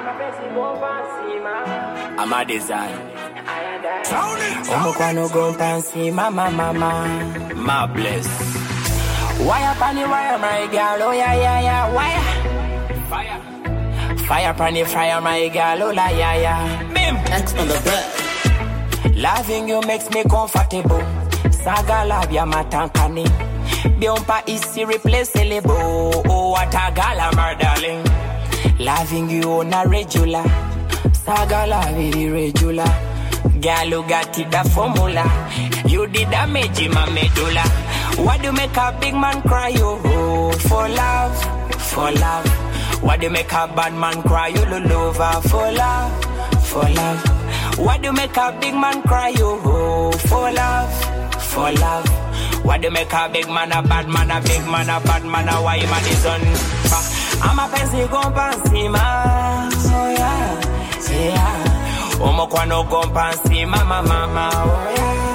I'm a design. Omo go fancy, mama. My bless. Wire pani wire, my girl. Oh yeah. Wire. Fire pani fire, my girl. Oh yeah. Bim. X on the bed. Loving you makes me comfortable. Saga love ya matankani. Biompa is irreplaceable. Oh, what a gala, my darling. Loving you on a regular. Saga love irregular. Girl, you got it, the formula. You did damage in my medulla. Why do make a big man cry? Oh, for love. Why do make a bad man cry? You love for love. Why do make a big man cry? Oh, for love. Why do make a big man a bad man, a big man a bad man, a why man is on? I'm a fancy compancy man. Oh yeah. Omo kwano compancy mama. Oh yeah.